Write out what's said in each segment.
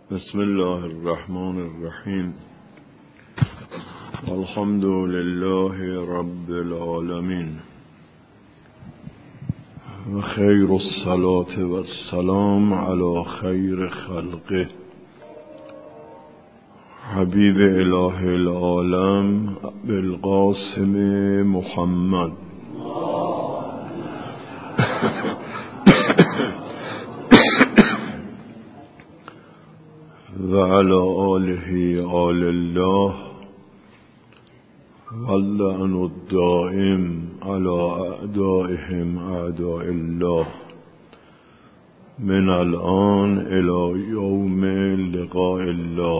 بسم الله الرحمن الرحیم. الحمد لله رب العالمین و خیر الصلاة و السلام علی خیر خلقه حبیب اله العالم بالقاسم محمد و علی آله آل الله واللعن الدائم علی اعدائهم اعداء الله من الآن الی یوم لقاء الله.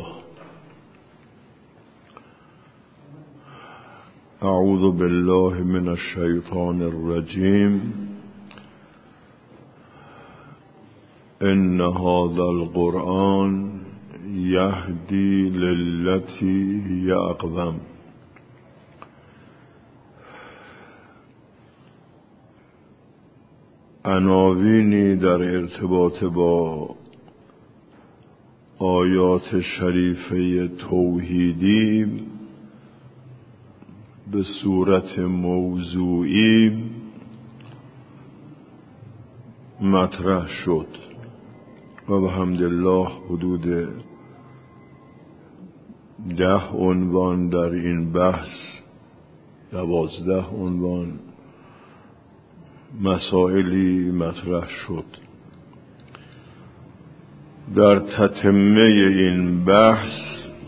اعوذ بالله من الشیطان الرجیم. ان هذا القرآن یهدی للتی هی اقوم. عناوینی در ارتباط با آیات شریفه توحیدی به صورت موضوعی مطرح شد و بحمدالله حدود 10 عنوان در این بحث، 12 عنوان مسائلی مطرح شد. در تتمه این بحث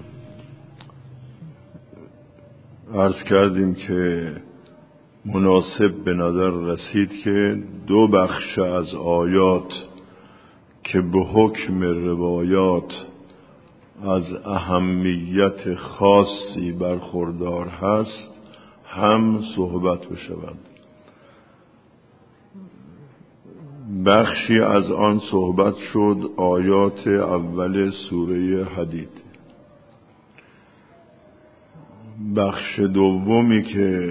عرض کردیم که مناسب به نظر رسید که 2 بخش از آیات که به حکم روایات از اهمیت خاصی برخوردار هست هم صحبت بشود. بخشی از آن صحبت شد آیات اول سوره حدید. بخش دومی که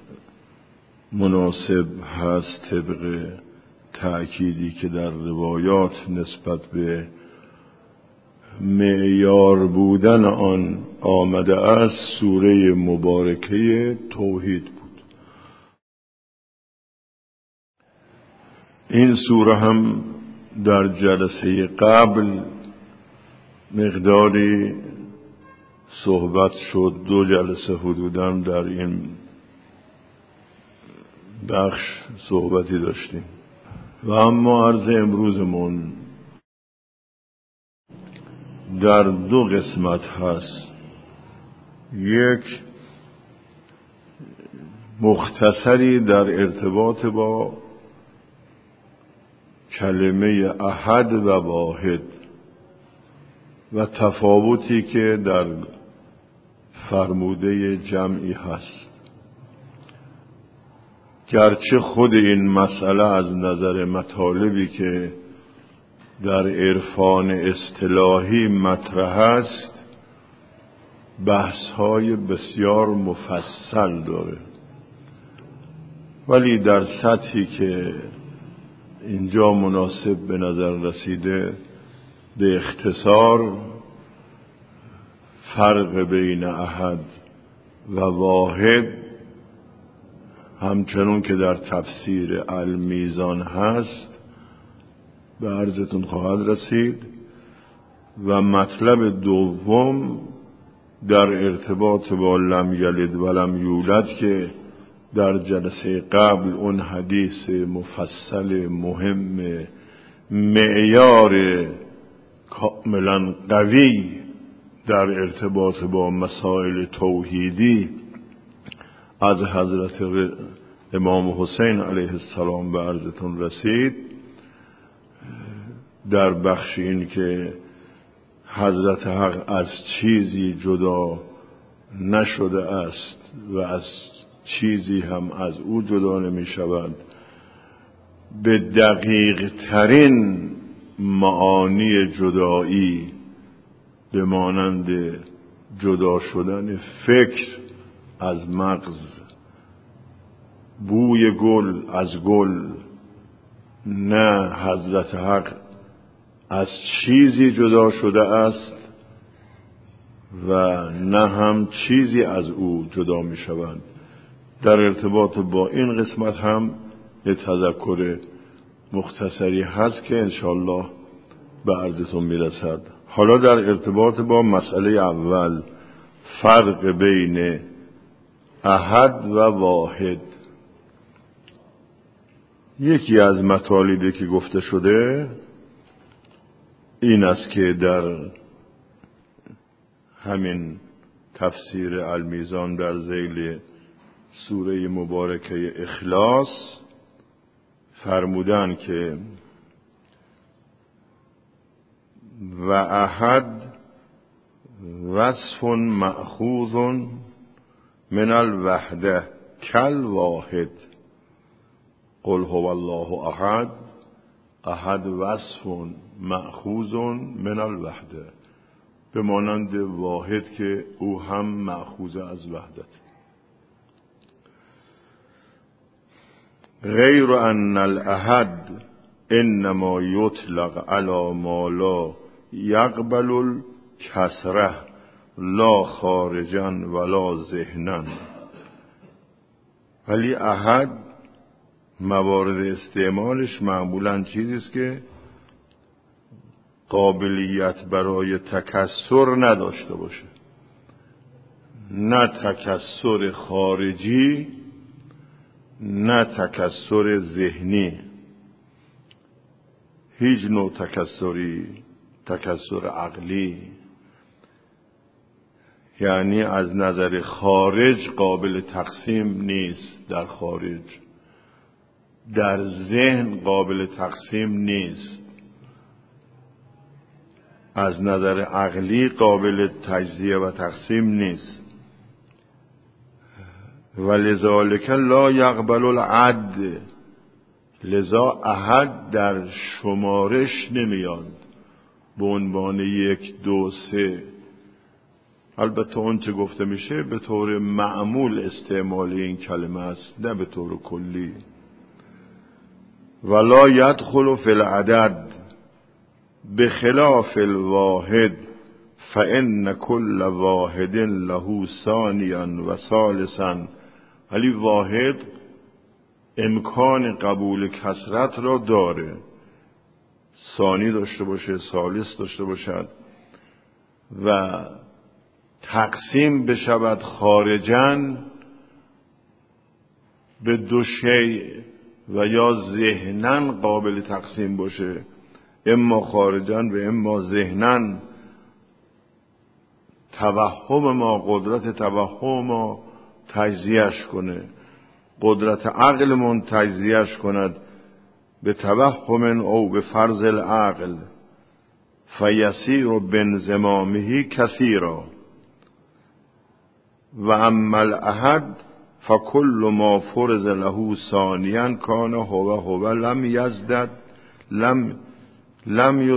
مناسب هست طبق تأکیدی که در روایات نسبت به معیار بودن آن آمده است سوره مبارکه توحید بود. این سوره هم در جلسه قبل مقداری صحبت شد، 2 جلسه حدوداً در این بخش صحبتی داشتیم و اما عرض امروزمون در 2 قسمت هست. یک مختصری در ارتباط با کلمه احد و واحد و تفاوتی که در فرموده جمعی هست، گرچه خود این مسئله از نظر مطالبی که در عرفان اصطلاحی مطرح است بحث‌های بسیار مفصل داره، ولی در سطحی که اینجا مناسب به نظر رسیده به اختصار فرق بین احد و واحد همچنون که در تفسیر المیزان هست به عرضتون خواهد رسید. و مطلب دوم در ارتباط با لم یلد و لم یولد که در جلسه قبل اون حدیث مفصل مهم معیار کاملا قوی در ارتباط با مسائل توحیدی از حضرت امام حسین علیه السلام به عرضتون رسید. در بخش این که حضرت حق از چیزی جدا نشده است و از چیزی هم از او جدا نمی شود، به دقیق ترین معانی جدایی به مانند جدا شدن فکر از مغز، بوی گل از گل، نه حضرت حق از چیزی جدا شده است و نه هم چیزی از او جدا می شوند. در ارتباط با این قسمت هم یه تذکر مختصری هست که انشالله به عرضتون می رسد. حالا در ارتباط با مسئله اول، فرق بین احد و واحد، یکی از مطالبی که گفته شده این است که در همین تفسیر المیزان در ذیل سوره مبارکه اخلاص فرمودن که و احد وصف مأخوذ من الوحده کل واحد قل هو الله احد احد وصف مأخوذ من الوحده، به مانند واحد که او هم مأخوذ از وحدت. غیر ان الاحد انما یطلق علی ما لا یقبل الکسره لا خارجا ولا ذهنا، ولی احد موارد استعمالش معمولا چیزی است که قابلیت برای تکثر نداشته باشه، نه تکثر خارجی نه تکثر ذهنی، هیچ نوع تکثری، تکثر عقلی، یعنی از نظر خارج قابل تقسیم نیست، در خارج در ذهن قابل تقسیم نیست، از نظر عقلی قابل تجزیه و تقسیم نیست. ولذالک لا یقبل العد، لذا احد در شمارش نمیاد به عنوان 1 2 3. البته اون چه گفته میشه به طور معمول استعمال این کلمه است، نه به طور کلی. ولا یدخل فی العدد بخلاف الواحد فإن كل واحد له ثانیا و ثالثا، ولی واحد امکان قبول کثرت را داره، ثانی داشته باشه، ثالث داشته باشد و تقسیم بشود خارجاً به 2 شیء و یا ذهناً قابل تقسیم باشه، اما خارجاً و اما ذهناً. توهم ما، قدرت توهم ما تجزیهش کنه، قدرت عقلمون تجزیهش کند به توهم او به فرض العقل فیسیر بانضمامه کثیرا. و اما الاحد فکل ما فرض له ثانیا کان هو لم یزدد لم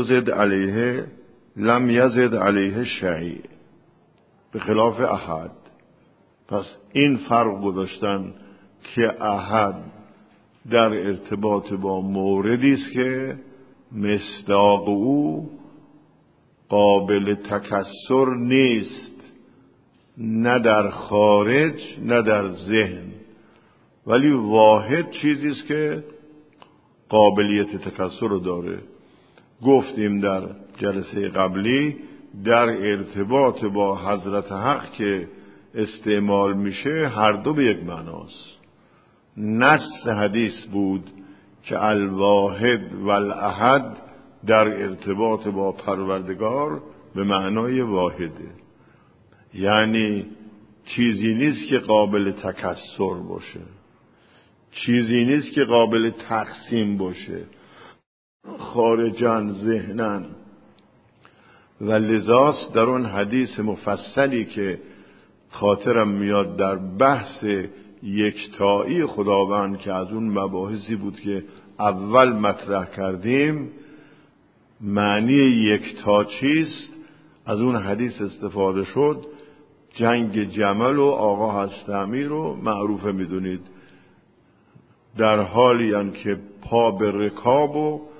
یزد علیه شیء به خلاف احد. پس این فرق گذاشتن که احد در ارتباط با موردی است که مصداق او قابل تکثر نیست، نه در خارج نه در ذهن، ولی واحد چیزی است که قابلیت تکثر رو داره. گفتیم در جلسه قبلی در ارتباط با حضرت حق که استعمال میشه هر دو به یک معناست. نص حدیث بود که الواحد والاحد در ارتباط با پروردگار به معنای واحده، یعنی چیزی نیست که قابل تکثر باشه، چیزی نیست که قابل تقسیم باشه خارجاً ذهناً. و لذاست در اون حدیث مفصلی که خاطرم میاد در بحث یکتایی خداوند که از اون مباحثی بود که اول مطرح کردیم، معنی یکتا چیست، از اون حدیث استفاده شد. جنگ جمل و آقا هستمی رو معروفه میدونید، در حالی هم که پا به رکاب و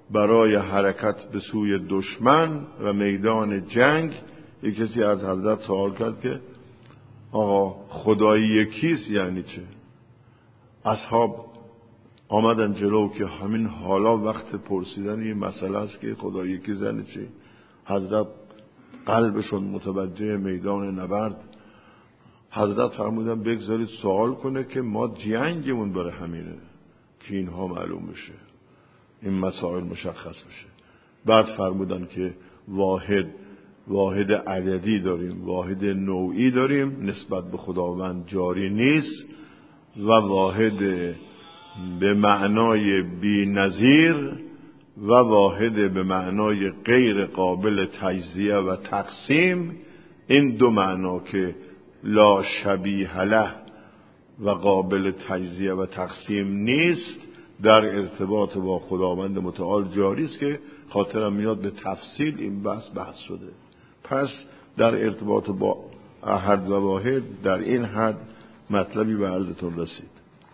برای حرکت به سوی دشمن و میدان جنگ، یک کسی از حضرت سوال کرد که آقا خدایی یکیست یعنی چه؟ اصحاب آمدن جلو که همین حالا وقت پرسیدن این مسئله است که خدایی یکیست یعنی چه. حضرت قلبشون متوجه میدان نبرد. حضرت فرمودن بگذارید سوال کنه که ما جنگمون برای همینه که اینها معلوم بشه، این مسائل مشخص بشه. بعد فرمودن که واحد عددی داریم، واحد نوعی داریم نسبت به خداوند جاری نیست، و واحد به معنای بی نظیر و واحد به معنای غیر قابل تجزیه و تقسیم. این دو معنا که لا شبیه له و قابل تجزیه و تقسیم نیست در ارتباط با خداوند متعال جاری است که خاطرم میاد به تفصیل این بحث شده. پس در ارتباط با احد و واحد در این حد مطلبی به عرضتون رسید.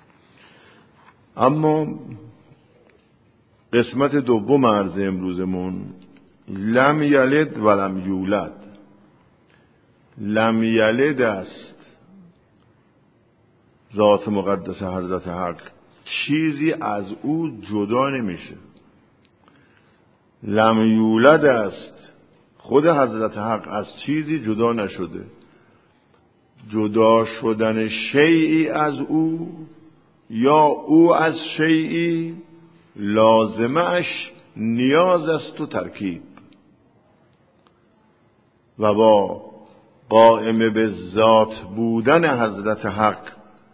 اما قسمت دوم عرض امروزمون لم یلد ولم یولد. لم یلد است ذات مقدس حضرت حق، چیزی از او جدا نمیشه. لم یولد است خود حضرت حق از چیزی جدا نشده. جدا شدن شیئی از او یا او از شیئی لازمش نیاز است و ترکیب، و با قائم به ذات بودن حضرت حق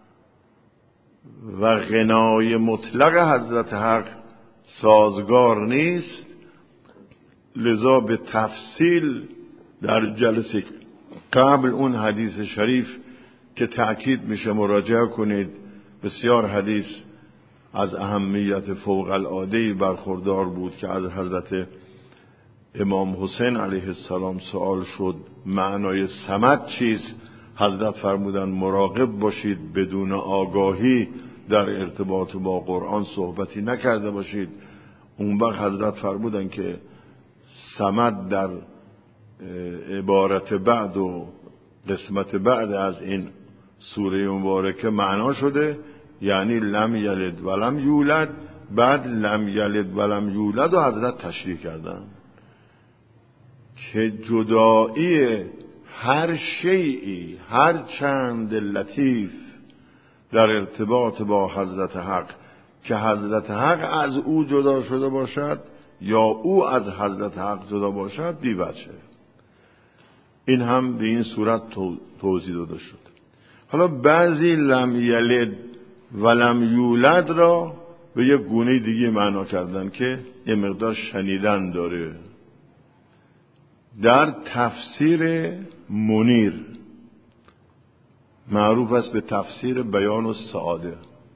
و غنای مطلق حضرت حق سازگار نیست. لذا به تفصیل در جلسه قبل اون حدیث شریف که تأکید میشه مراجعه کنید. بسیار حدیث از اهمیت فوق العاده‌ای برخوردار بود که از حضرت امام حسین علیه السلام سوال شد معنای صمد چیست. حضرت فرمودن مراقب باشید بدون آگاهی در ارتباط با قرآن صحبتی نکرده باشید. اون وقت حضرت فرمودن که صمد در عبارت بعد و قسمت بعد از این سوره مبارکه معنا شده، یعنی لم یلد ولم یولد. بعد لم یلد ولم یولد و حضرت تشریح کردن که جدایی هر شیئی هر چند لطیف در ارتباط با حضرت حق که حضرت حق از او جدا شده باشد یا او از حضرت حق جدا باشد بی وجهه. این هم به این صورت توضیح داده شد. حالا بعضی لم یلد ولم یولد را به یک گونه دیگه معنا کردن که یه مقدار شنیدن داره. در تفسیر منیر معروف است به تفسیر بیان السعاده.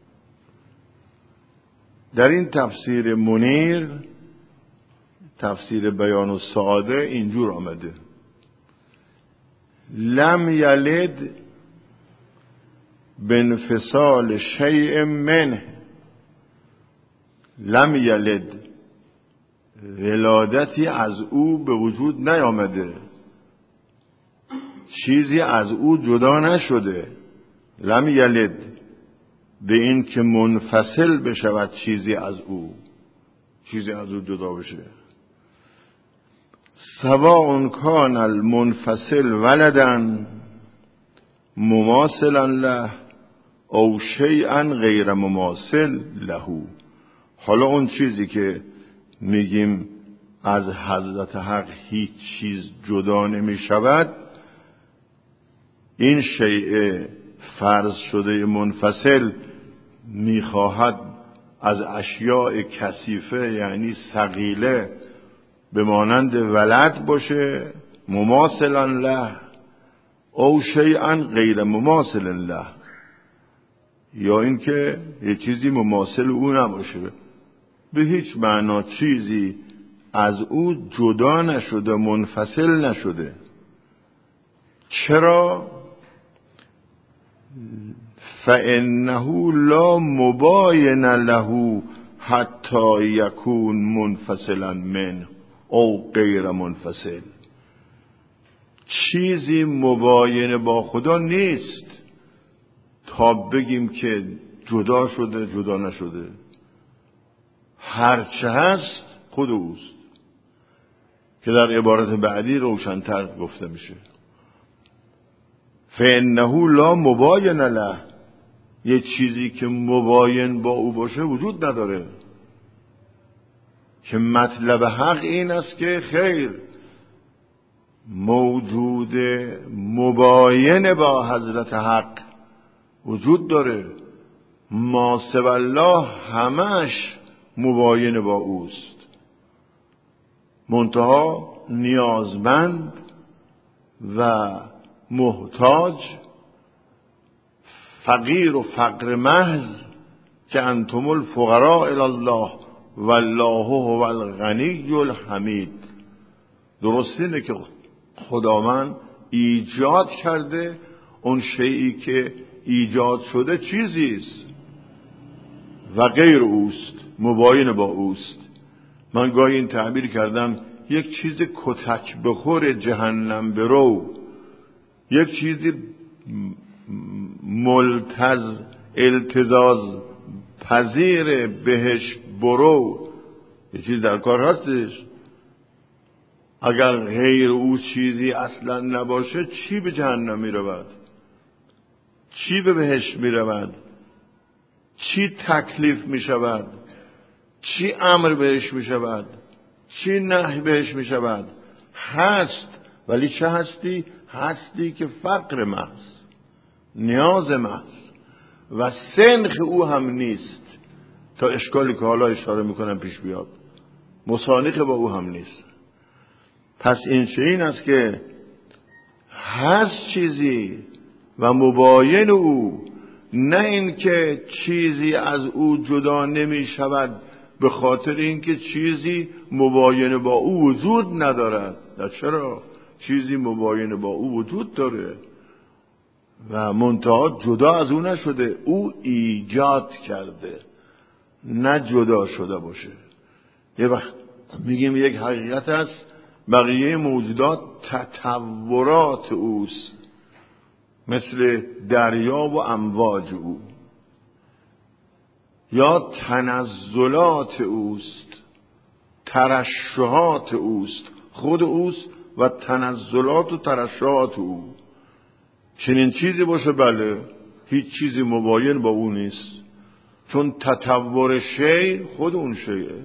در این تفسیر منیر، تفسیر بیان السعاده، اینجور آمده لم یلد بانفصال شیء منه. لم یلد ولادتی از او به وجود نیامده، چیزی از او جدا نشده. لم یلد به این که منفصل بشود چیزی از او جدا بشه. سواء کان المنفصل ولدا مماثلا له او شیئا غیر مماثل له. حالا اون چیزی که میگیم از حضرت حق هیچ چیز جدا نمی شود، این شیء فرض شده منفصل میخواهد از اشیاء کثیفه یعنی ثقیله به مانند ولد باشه مماثلا له او شیئا غیر مماثل له، یا اینکه یه چیزی مماثل او نباشه. به هیچ معنا چیزی از او جدا نشده، منفصل نشده. چرا؟ فإنه لا مباین له حتی یکون منفصلا من او غیر منفصل. چیزی مباین با خدا نیست تا بگیم که جدا شده جدا نشده. هرچه هست خود اوست که در عبارت بعدی روشن‌تر گفته میشه. فإنه لا مباین له. یه چیزی که مباین با او باشه وجود نداره. که مطلب حق این است که خیر، موجود مباین با حضرت حق وجود داره. ما سوی الله همش مباین با اوست، منتها نیازمند و محتاج، فقیر و فقر محض، که انتم الفقراء الی الله والله هو الغنی الحمید. درست اینه که خداوند ایجاد کرده، اون شیئی که ایجاد شده چیزیست و غیر اوست، مباین با اوست. من گاهی این تعبیر کردم یک چیز کتک بخور جهنم برو، یک چیزی التزاز پذیر بهش برو، یه چیز در کار هستش. اگر غیر او چیزی اصلا نباشه، چی به جهنم می رود؟ چی به بهشت می رود؟ چی تکلیف می شود؟ چی امر بهش می شود؟ چی نهی بهش می شود؟ هست، ولی چه هستی؟ هستی که فقر محض، نیاز محض و سنخ او هم نیست. تا اشکالی که حالا اشاره میکنم پیش بیاد، مسانخ با او هم نیست. پس این چه این است که هست چیزی و مباین او، نه این که چیزی از او جدا نمی شود به خاطر اینکه چیزی مباین با او وجود ندارد. نه، چرا؟ چیزی مباین با او وجود داره و منتها جدا از او نشده، او ایجاد کرده، نه جدا شده باشه. یه وقت میگیم یک حقیقت است، بقیه موجودات تطورات اوست، مثل دریا و امواج او، یا تنزلات اوست، ترشحات اوست، خود اوست و تنزلات و ترشحات او. چنین چیزی باشه بله، هیچ چیزی مباین با او نیست، چون تطور شی خود اون شیه،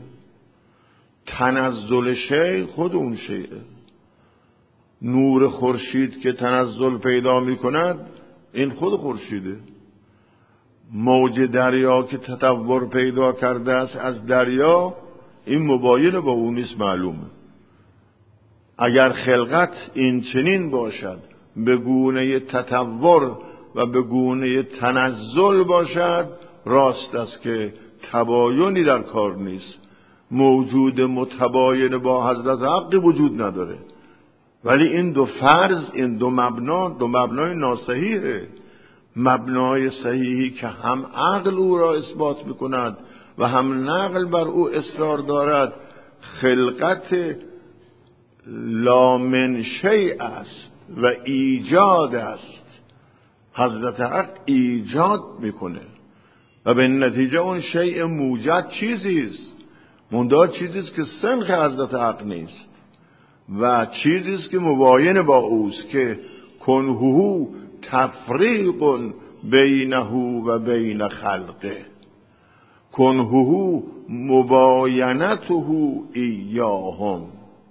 تنزل شی خود اون شیه. نور خورشید که تنزل پیدا می کند، این خود خورشیده. موج دریا که تطور پیدا کرده است از دریا، این مباین با اون نیست، معلومه. اگر خلقت این چنین باشد، به گونه تطور و به گونه تنزل باشد، راست است که تباینی در کار نیست. موجود متباین با حضرت حق وجود نداره، ولی این دو فرض، این دو مبنای ناصحیحه. مبنای صحیحی که هم عقل او را اثبات میکند و هم نقل بر او اصرار دارد، خلقت لا من شیء است و ایجاد است. حضرت حق ایجاد میکنه و به نتیجه اون شیء موجد چیزیست، منتها چیزیست که سنخ حضرت حق نیست و چیزیست که مباین با اوست، که کنهو تفریق بینه و بین خلقه، کنهو مباینته ایاهم،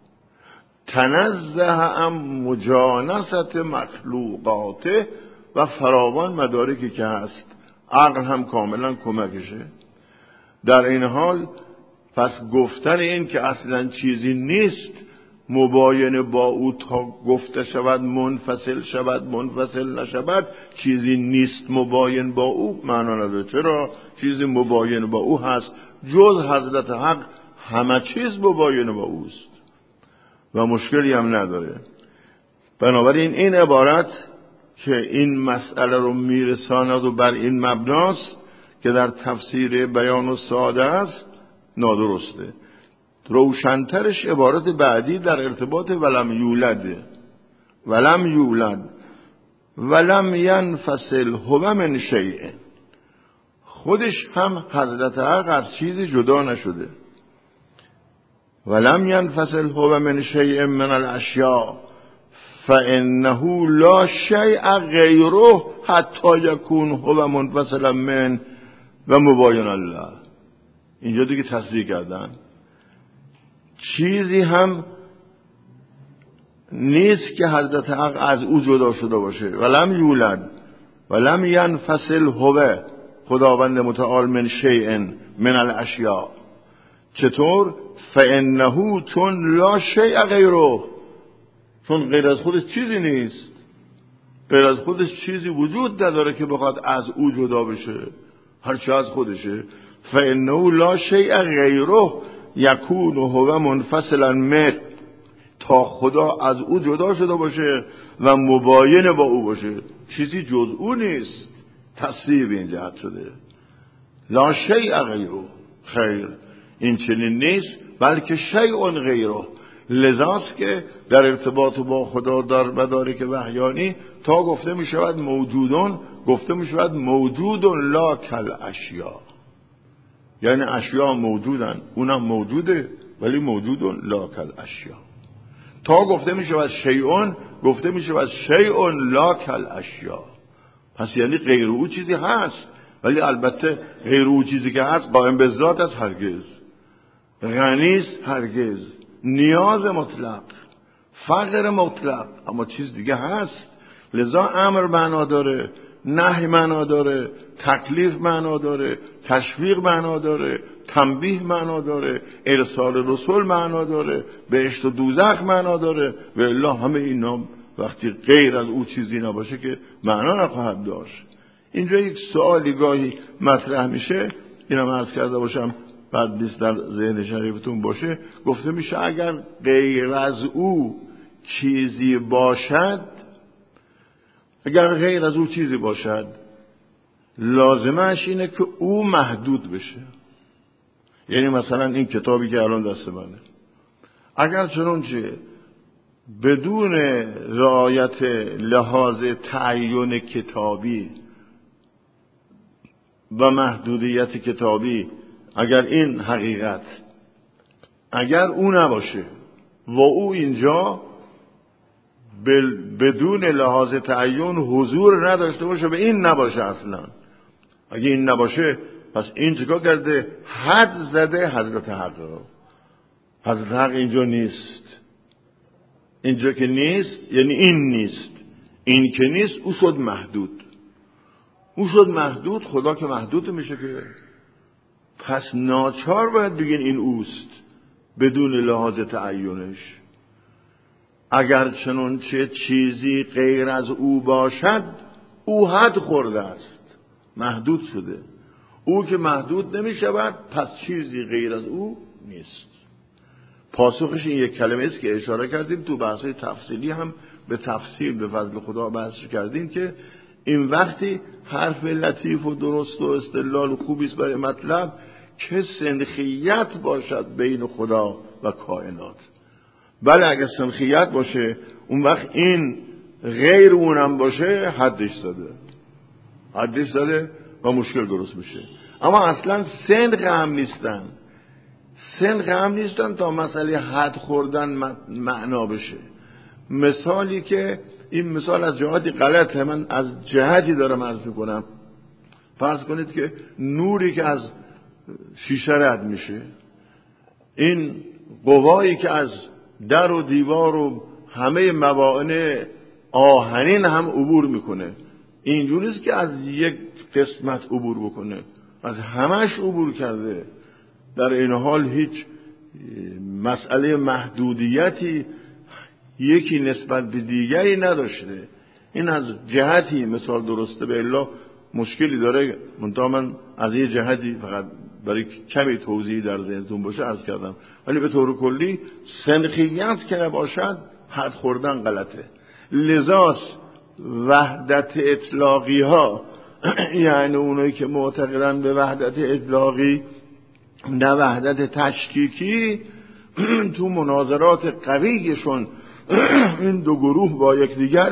تنزه ام مجانست مخلوقاته. و فراوان مدارکی که هست، عقل هم کاملا کمکشه. در این حال پس گفتن این که اصلا چیزی نیست مباین با او تا گفته شود منفصل شود منفصل نشود، چیزی نیست مباین با او معنا نداره. چرا؟ چیزی مباین با او هست، جز حضرت حق همه چیز مباین با اوست و مشکلی هم نداره. بنابراین این عبارت که این مسئله رو میرساند و بر این مبناست که در تفسیر بیان و ساده است، نادرسته. روشنترش عبارت بعدی در ارتباط ولم یولده. ولم یولد ولم ینفصل هو من شیء. خودش هم حضرت حق از چیزی جدا نشده. ولم ینفصل هو من شیء من الاشیاء فانه لا شیء غیره حتی یکون هو منفصلا من و مباین الله. اینجا دیگه تصدیق کردن چیزی هم نیست که حضرت حق از او جدا شده باشه. ولم یولد ولم ینفصل هو خداوند متعال من شیء من الاشیاء. چطور؟ فانه چون لا شیء غیره، چون غیر از خودش چیزی نیست، غیر از خودش چیزی وجود نداره که بخواد از او جدا بشه، هرچی از خودشه. فانه لا شیء غیره یکون هو منفصلا من، تا خدا از او جدا شده باشه و مباین با او باشه، چیزی جز او نیست. تصریح به این جهت شده لا شیء غیره. خیر، این چنین نیست، بلکه شیء غیره. لذاست که در ارتباط با خدا در مدارک وحیانی تا گفته می شود موجودون، گفته می شود موجودون لا کل اشیا، یعنی اشیا موجودن، اونم موجوده ولی موجودون لا کل اشیا. تا گفته می شود شیئون، گفته می شود شیئون لا کل اشیا. پس یعنی غیر او چیزی هست، ولی البته غیر او چیزی که هست قائم به ذات است هرگز، غنیست هرگز، نیاز مطلق، فقر مطلق، اما چیز دیگه هست. لذا امر معنا داره، نهی معنا داره، تکلیف معنا داره، تشویق معنا داره، تنبیه معنا داره، ارسال رسول معنا داره، بهشت و دوزخ معنا داره. و الا همه اینا وقتی غیر از او چیزی نباشه که معنا نخواهد داشت. اینجا یک سوالی گاهی مطرح میشه، اینم عرض کرده باشم بعد نیست در ذهن شریفتون باشه. گفته میشه اگر غیر از او چیزی باشد، اگر غیر از او چیزی باشد، لازمش اینه که او محدود بشه. یعنی مثلا این کتابی که الان دست منه، اگر چنانچه بدون رعایت لحاظ تعین کتابی و محدودیت کتابی، اگر این حقیقت اگر او نباشه و او اینجا بدون لحاظ تعین حضور نداشته باشه، به این نباشه اصلا، اگه این نباشه پس این چیکار کرده؟ حد زده حضرت حق رو. حضرت حق اینجا نیست. اینجا که نیست یعنی این نیست، این که نیست او شد محدود. او شد محدود، خدا که محدود میشه که پس ناچار باید بگین این اوست بدون لحاظ تعینش. اگر چنانچه چیزی غیر از او باشد، او حد خورده است، محدود شده. او که محدود نمی شود پس چیزی غیر از او نیست. پاسخش این یک کلمه است که اشاره کردیم تو بحث‌های تفصیلی هم به تفصیل به فضل خدا بحث کردیم که این وقتی حرف لطیف و درست و استدلال خوبی است برای مطلب که سنخیت باشد بین خدا و کائنات. بله اگر سنخیت باشه اون وقت این غیر اونم باشه حدش زده و مشکل درست میشه. اما اصلا سنخ هم نیستن تا مسئله حد خوردن معنا بشه. مثالی که این مثال از جهاتی غلطه، من از جهتی دارم عرض کنم. فرض کنید که نوری که از شیشه رد میشه، این قوایی که از در و دیوار و همه موانع آهنین هم عبور میکنه، اینجوری نیست که از یک قسمت عبور بکنه، از همش عبور کرده. در این حال هیچ مسئله محدودیتی یکی نسبت به دیگری نداشته. این از جهتی مثال درسته، به الا مشکلی داره. منتها من از یه جهتی فقط برای کمی توضیحی در ذهنتون باشه عرض کردم، ولی به طور کلی سنخیت که نباشد حد خوردن غلطه. لذاست وحدت اطلاقی ها یعنی اونایی که معتقدن به وحدت اطلاقی نه وحدت تشکیکی. تو مناظرات قویشون این دو گروه با یکدیگر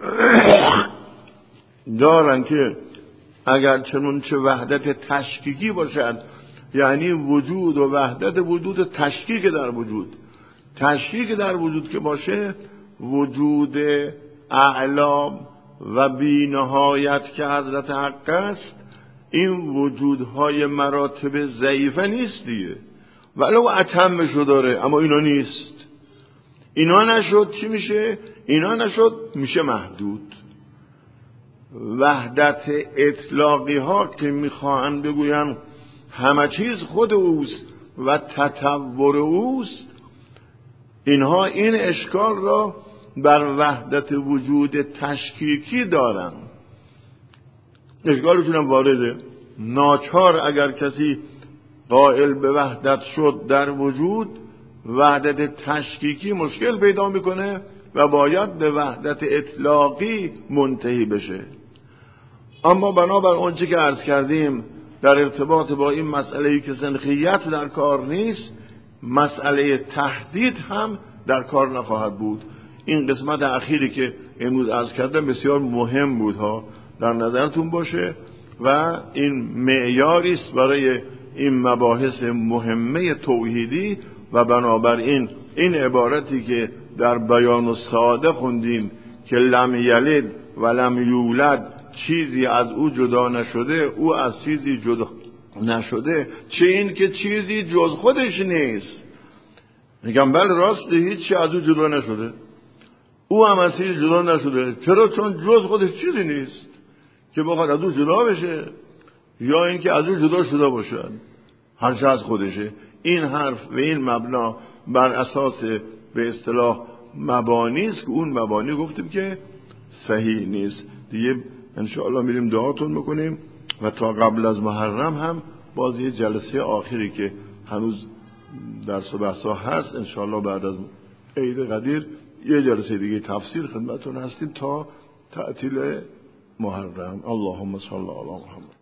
دارن که اگر چنانچه وحدت تشکیکی باشد، یعنی وجود و وحدت وجود، تشکیک در وجود، تشکیک در وجود که باشه، وجود اعلا و بی نهایت که حضرت حق است، این وجودهای مراتب ضعیفه نیست دیگه، ولو اتمشو داره، اما اینا نیست. اینا نشد چی میشه؟ اینا نشد میشه محدود. وحدت اطلاقی ها که میخواهند بگوین همه چیز خود اوست و تطور اوست، اینها این اشکال را بر وحدت وجود تشکیکی دارن. اشکالشون هم وارده. ناچار اگر کسی قائل به وحدت شد در وجود، وحدت تشکیکی مشکل پیدا میکنه و باید به وحدت اطلاقی منتهی بشه. اما بنابر آنچه که عرض کردیم در ارتباط با این مسئله‌ای که سنخیت در کار نیست، مسئله تحدید هم در کار نخواهد بود. این قسمت اخیری که امروز عرض کردم بسیار مهم بود ها، در نظرتون باشه و این معیاری است برای این مباحث مهمه توحیدی. و بنابراین این عبارتی که در بیان الساده خوندیم که لم یلد و لم یولد، چیزی از او جدا نشده، او از چیزی جدا نشده، چه این که چیزی جز خودش نیست. میگم بله راست، هیچی از او جدا نشده، او هم از چیزی جدا نشده. چرا؟ چون جز خودش چیزی نیست که بخواد از او جدا بشه، یا اینکه از او جدا شده باشد، هر چه از خودشه. این حرف و این مبنا بر اساس به اصطلاح مبانی است که اون مبانی گفتیم که صحیح نیست. دیگه انشاءالله میریم دعاتون میکنیم و تا قبل از محرم هم باز یه جلسه آخری که هنوز درس و بحثا هست، انشاءالله بعد از عید قدیر یه جلسه دیگه تفسیر خدمتتون هستیم تا تعطیل محرم. اللهم صل علی محمد.